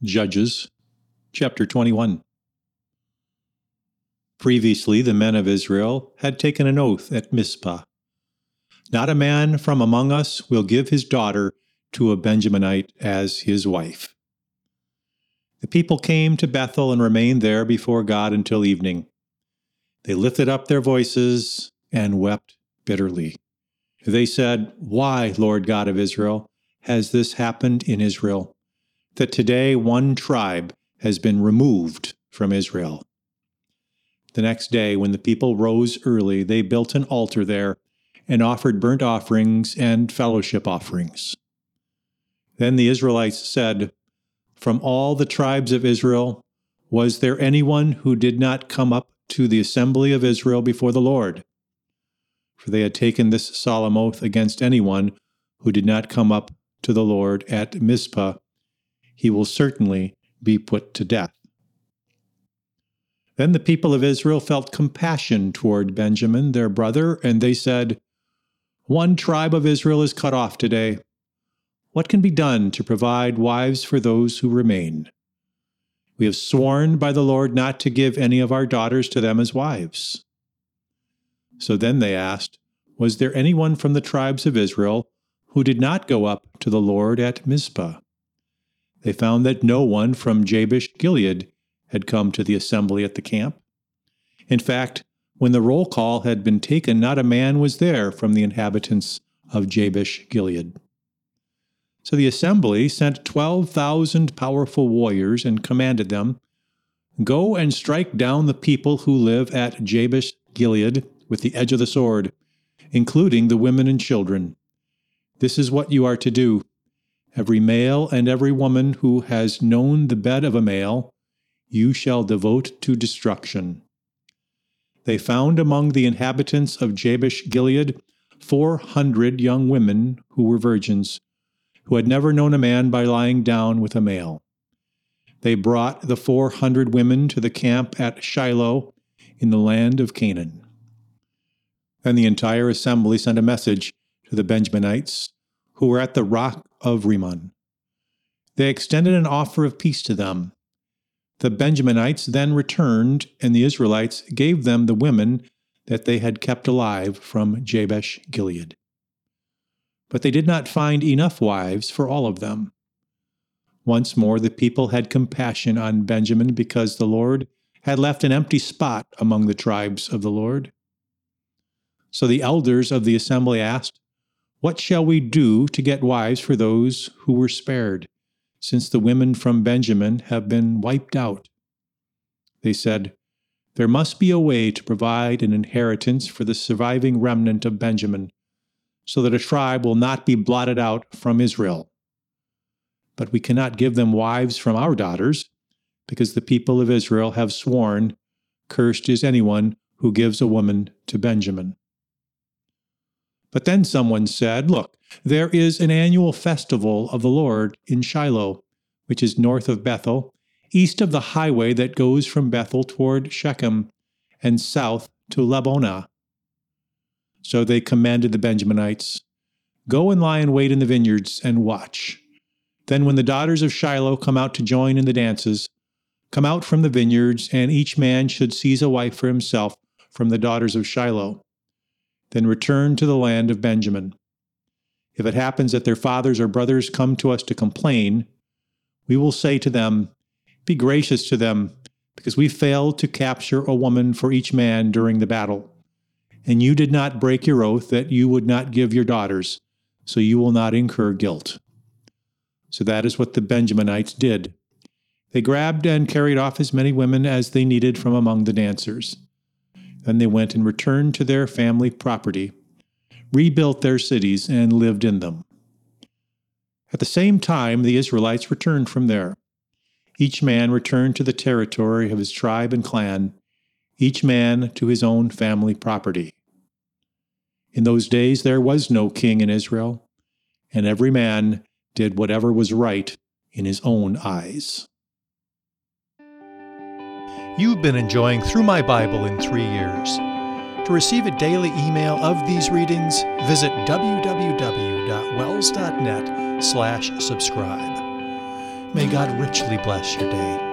Judges, chapter 21. Previously, the men of Israel had taken an oath at Mizpah. Not a man from among us will give his daughter to a Benjaminite as his wife. The people came to Bethel and remained there before God until evening. They lifted up their voices and wept bitterly. They said, "Why, Lord God of Israel, has this happened in Israel, that today one tribe has been removed from Israel?" The next day, when the people rose early, they built an altar there and offered burnt offerings and fellowship offerings. Then the Israelites said, "From all the tribes of Israel, was there anyone who did not come up to the assembly of Israel before the Lord?" For they had taken this solemn oath against anyone who did not come up to the Lord at Mizpah. He will certainly be put to death. Then the people of Israel felt compassion toward Benjamin, their brother, and they said, "One tribe of Israel is cut off today. What can be done to provide wives for those who remain? We have sworn by the Lord not to give any of our daughters to them as wives." So then they asked, "Was there anyone from the tribes of Israel who did not go up to the Lord at Mizpah?" They found that no one from Jabesh Gilead had come to the assembly at the camp. In fact, when the roll call had been taken, not a man was there from the inhabitants of Jabesh Gilead. So the assembly sent 12,000 powerful warriors and commanded them, "Go and strike down the people who live at Jabesh Gilead with the edge of the sword, including the women and children. This is what you are to do. Every male and every woman who has known the bed of a male, you shall devote to destruction." They found among the inhabitants of Jabesh Gilead 400 young women who were virgins, who had never known a man by lying down with a male. They brought the 400 women to the camp at Shiloh in the land of Canaan. Then the entire assembly sent a message to the Benjaminites who were at the rock of Rimmon. They extended an offer of peace to them. The Benjaminites then returned, and the Israelites gave them the women that they had kept alive from Jabesh Gilead. But they did not find enough wives for all of them. Once more the people had compassion on Benjamin because the Lord had left an empty spot among the tribes of the Lord. So the elders of the assembly asked, "What shall we do to get wives for those who were spared, since the women from Benjamin have been wiped out?" They said, "There must be a way to provide an inheritance for the surviving remnant of Benjamin, so that a tribe will not be blotted out from Israel. But we cannot give them wives from our daughters, because the people of Israel have sworn, 'Cursed is anyone who gives a woman to Benjamin.'" But then someone said, "Look, there is an annual festival of the Lord in Shiloh, which is north of Bethel, east of the highway that goes from Bethel toward Shechem, and south to Lebonah." So they commanded the Benjaminites, "Go and lie in wait in the vineyards and watch. Then when the daughters of Shiloh come out to join in the dances, come out from the vineyards, and each man should seize a wife for himself from the daughters of Shiloh. Then return to the land of Benjamin. If it happens that their fathers or brothers come to us to complain, we will say to them, 'Be gracious to them, because we failed to capture a woman for each man during the battle. And you did not break your oath that you would not give your daughters, so you will not incur guilt.'" So that is what the Benjaminites did. They grabbed and carried off as many women as they needed from among the dancers. Then they went and returned to their family property, rebuilt their cities, and lived in them. At the same time, the Israelites returned from there. Each man returned to the territory of his tribe and clan, each man to his own family property. In those days there was no king in Israel, and every man did whatever was right in his own eyes. You've been enjoying Through My Bible in 3 Years. To receive a daily email of these readings, visit www.wells.net/subscribe. May God richly bless your day.